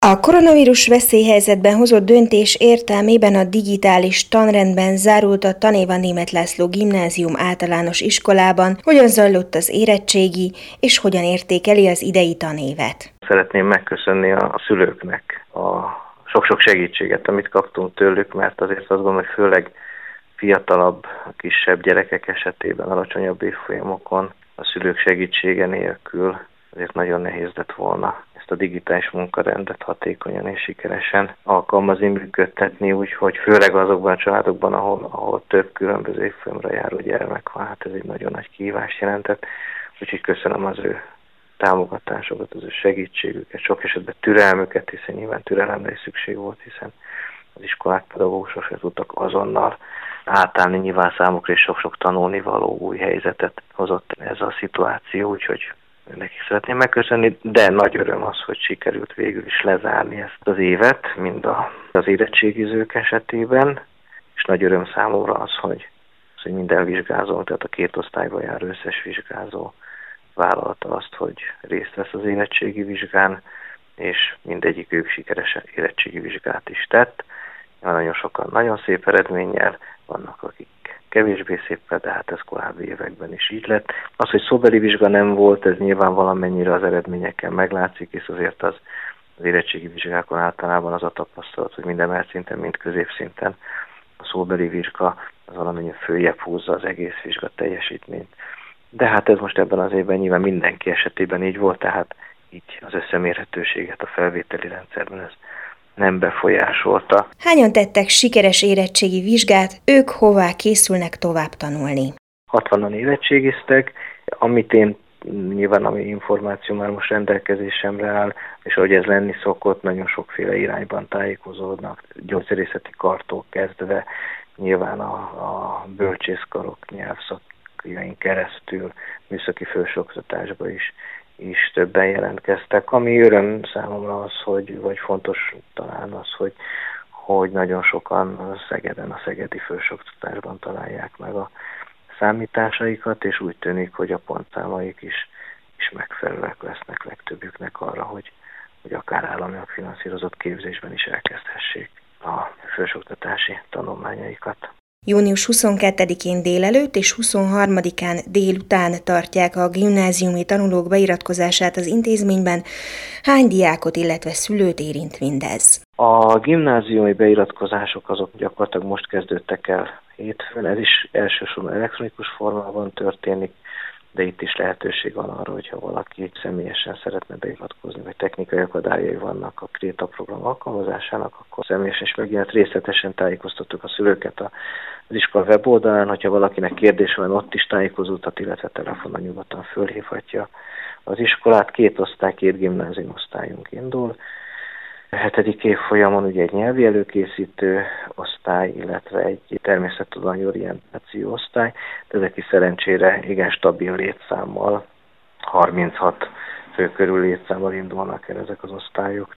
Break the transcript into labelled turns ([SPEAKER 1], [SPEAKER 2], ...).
[SPEAKER 1] A koronavírus veszélyhelyzetben hozott döntés értelmében a digitális tanrendben zárult a Tanéva Németh László Gimnázium általános iskolában. Hogyan zajlott az érettségi, és hogyan értékeli az idei tanévet?
[SPEAKER 2] Szeretném megköszönni a szülőknek a sok-sok segítséget, amit kaptunk tőlük, mert azért azt gondolom, hogy főleg fiatalabb, kisebb gyerekek esetében, alacsonyabb évfolyamokon a szülők segítsége nélkül azért nagyon nehéz lett volna ezt a digitális munkarendet hatékonyan és sikeresen alkalmazni, működtetni, úgyhogy főleg azokban a családokban, ahol több különböző évfolyamra járó gyermek van, hát ez egy nagyon nagy kihívást jelentett, úgyhogy köszönöm az ő támogatásokat, az ő segítségüket, sok esetben türelmüket, hiszen nyilván türelemre is szükség volt, hiszen az iskolák, pedagógusok se tudtak azonnal átállni, nyilván számukra is sok-sok tanulnivaló új helyzetet hozott ez a szituáció, úgyhogy nekik szeretném megköszönni, de nagy öröm az, hogy sikerült végül is lezárni ezt az évet, mind az érettségizők esetében, és nagy öröm számomra az, hogy minden vizsgázó, tehát a két osztályba járó összes vizsgázó vállalta azt, hogy részt vesz az érettségi vizsgán, és mindegyik ők sikeres érettségi vizsgát is tett. Nagyon sokan nagyon szép eredménnyel, vannak akik kevésbé szépen, de hát ez korábbi években is így lett. Az, hogy szóbeli vizsga nem volt, ez nyilván valamennyire az eredményeken meglátszik, és azért az érettségi vizsgákon általában az a tapasztalat, hogy minden emeltszinten, mind középszinten a szóbeli vizsga az valamennyi följebb húzza az egész vizsga teljesítményt. De hát ez most ebben az évben nyilván mindenki esetében így volt, tehát így az összemérhetőséget a felvételi rendszerben ez nem befolyásolta.
[SPEAKER 1] Hányan tettek sikeres érettségi vizsgát, ők hová készülnek tovább tanulni?
[SPEAKER 2] 60-an érettségiztek, amit én nyilván ami információ már most rendelkezésemre áll, és ahogy ez lenni szokott, nagyon sokféle irányban tájékozódnak, gyógyszerészeti kartól kezdve, nyilván a bölcsészkarok nyelvszakjain keresztül, műszaki felsőoktatásba is többen jelentkeztek. Ami öröm számomra az, vagy fontos talán az, hogy nagyon sokan Szegeden, a szegedi felsőoktatásban találják meg a számításaikat, és úgy tűnik, hogy a pontszámaik is megfelelőek lesznek legtöbbjüknek arra, hogy akár államilag finanszírozott képzésben is elkezdhessék a felsőoktatási tanulmányaikat.
[SPEAKER 1] Június 22-én délelőtt és 23-án délután tartják a gimnáziumi tanulók beiratkozását az intézményben. Hány diákot, illetve szülőt érint mindez?
[SPEAKER 2] A gimnáziumi beiratkozások azok gyakorlatilag most kezdődtek el hétfőn, ez is elsősorban elektronikus formában történik, de itt is lehetőség van arra, hogyha valaki személyesen szeretne beiratkozni, vagy technikai akadályai vannak a Kréta program alkalmazásának, akkor személyesen is megjelent. Részletesen tájékoztattuk a szülőket az iskola weboldalán, hogyha valakinek kérdés van, ott is tájékozódhat, illetve telefonon nyugodtan fölhívhatja az iskolát. 2 osztály, 2 gimnázium osztályunk indul. A 7. évfolyamon ugye egy nyelvi előkészítő osztály, illetve egy természettudományi orientáció osztály, de ezek is szerencsére igen stabil létszámmal, 36 fő körül létszámmal indulnak el ezek az osztályok.